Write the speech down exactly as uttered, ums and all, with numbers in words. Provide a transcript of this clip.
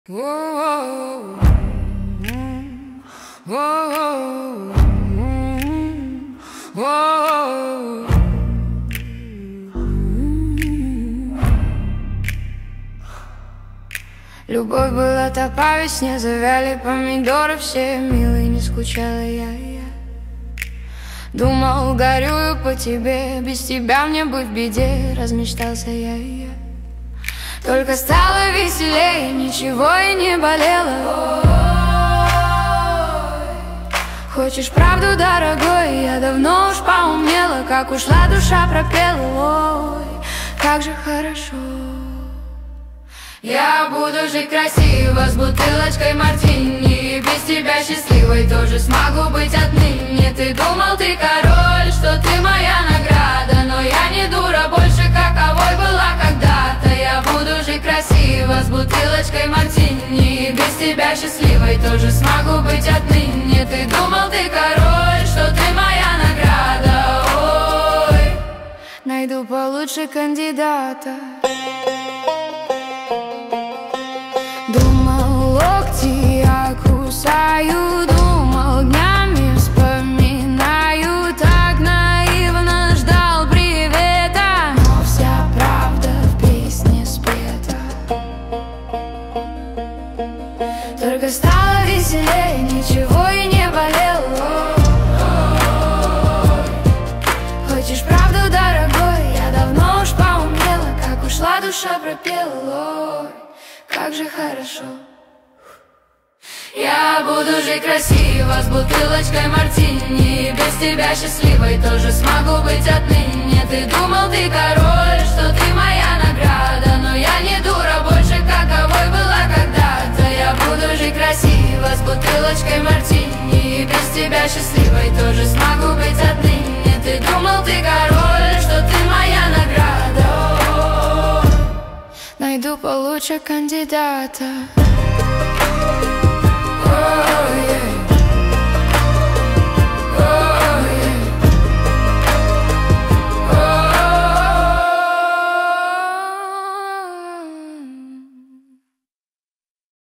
Любовь была та по весне, завяли помидоры все милые, не скучала я, я думал, горюю по тебе, без тебя мне быть в беде, размечтался я, я только стало веселее, ничего и не болело. Ой, хочешь правду, дорогой, я давно уж поумнела, как ушла душа пропела. Ой, как же хорошо. Я буду жить красиво, с бутылочкой мартини, и без тебя счастливой тоже смогу быть отныне. Ты думал, ты король, что ты моя награда, но я не дура больше, каковой была когда-то. Я буду жить красиво, с бутылочкой мартини, и без тебя счастливой тоже смогу быть отныне. Ты думал, ты король, что ты моя награда. Ой, найду получше кандидата. Думал, локти я кусаю, думал, днями вспоминаю, так наивно ждал привета, но вся правда в песне спета. Только стало веселее, ничего и не болело. Хочешь правду, дорогой, я давно уж поумнела, как ушла душа пропела. Как же хорошо. Я буду жить красиво, с бутылочкой мартини, и без тебя счастливой тоже смогу быть отныне. Ты думал, ты король, что ты моя награда, но я не дура больше, каковой была когда-то. Я буду жить красиво, с бутылочкой мартини, и без тебя счастливой тоже смогу быть отныне. Ты думал, ты король, что ты моя награда. Найду получше кандидата.